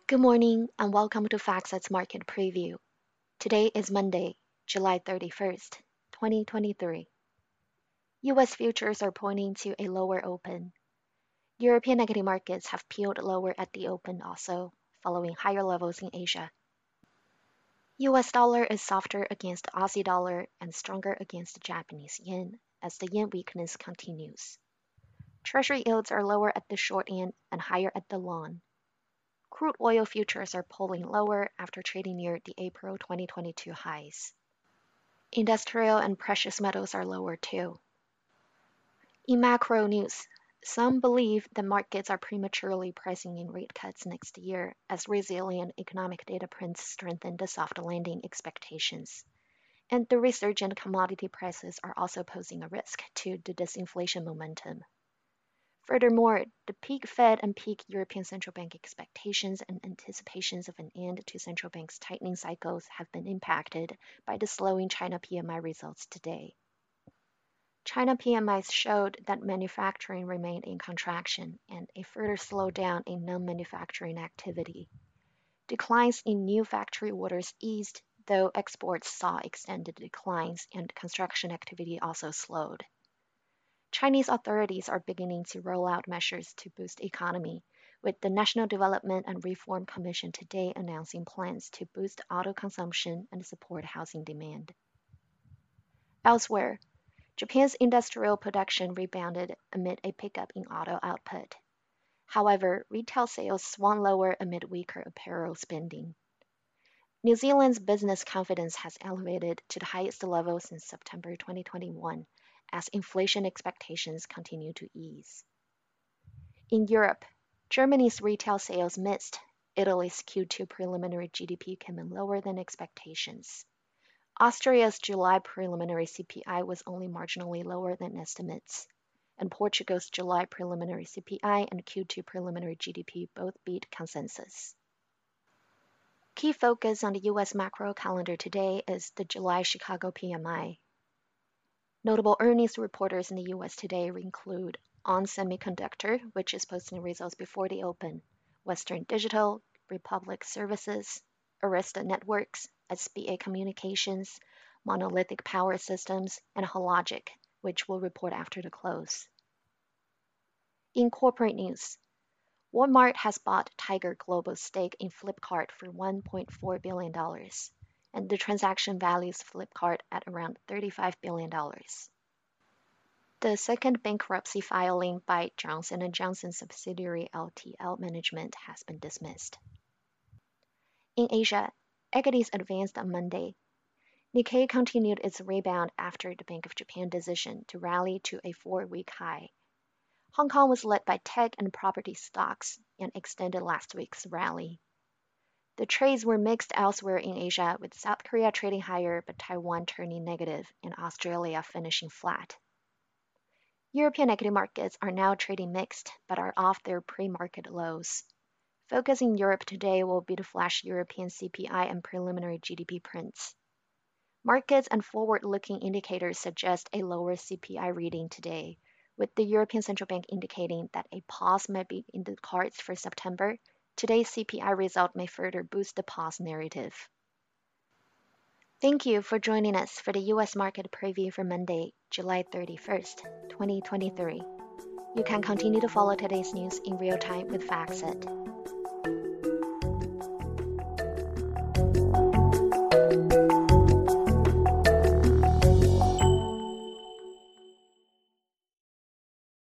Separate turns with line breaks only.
Good morning and welcome to FactSet's Market Preview. Today is Monday, July 31st, 2023. US futures are pointing to a lower open. European equity markets have peeled lower at the open also, following higher levels in Asia. US dollar is softer against the Aussie dollar and stronger against the Japanese yen as the yen weakness continues. Treasury yields are lower at the short end and higher at the long. Crude oil futures are pulling lower after trading near the April 2022 highs. Industrial and precious metals are lower too. In macro news, some believe the markets are prematurely pricing in rate cuts next year as resilient economic data prints strengthen the soft landing expectations. And the resurgent commodity prices are also posing a risk to the disinflation momentum. Furthermore, the peak Fed and peak European Central Bank expectations and anticipations of an end to central banks' tightening cycles have been impacted by the slowing China PMI results today. China PMIs showed that manufacturing remained in contraction and a further slowdown in non-manufacturing activity. Declines in new factory orders eased, though exports saw extended declines and construction activity also slowed. Chinese authorities are beginning to roll out measures to boost economy, with the National Development and Reform Commission today announcing plans to boost auto consumption and support housing demand. Elsewhere, Japan's industrial production rebounded amid a pickup in auto output. However, retail sales swung lower amid weaker apparel spending. New Zealand's business confidence has elevated to the highest level since September 2021, as inflation expectations continue to ease. In Europe, Germany's retail sales missed. Italy's Q2 preliminary GDP came in lower than expectations. Austria's July preliminary CPI was only marginally lower than estimates, and Portugal's July preliminary CPI and Q2 preliminary GDP both beat consensus. Key focus on the US macro calendar today is the July Chicago PMI. Notable earnings reporters in the US today include ON Semiconductor, which is posting results before the open, Western Digital, Republic Services, Arista Networks, SBA Communications, Monolithic Power Systems, and Hologic, which will report after the close. In corporate news, Walmart has bought Tiger Global's stake in Flipkart for $1.4 billion, and the transaction values Flipkart at around $35 billion. The second bankruptcy filing by Johnson & Johnson subsidiary LTL Management has been dismissed. In Asia, equities advanced on Monday. Nikkei continued its rebound after the Bank of Japan decision to rally to a 4-week high. Hong Kong was led by tech and property stocks and extended last week's rally. The trades were mixed elsewhere in Asia, with South Korea trading higher but Taiwan turning negative and Australia finishing flat. European equity markets are now trading mixed but are off their pre-market lows. Focus in Europe today will be the flash European CPI and preliminary GDP prints. Markets and forward-looking indicators suggest a lower CPI reading today, with the European Central Bank indicating that a pause may be in the cards for September. Today's CPI result may further boost the pause narrative. Thank you for joining us for the US Market Preview for Monday, July 31st, 2023. You can continue to follow today's news in real time with FactSet.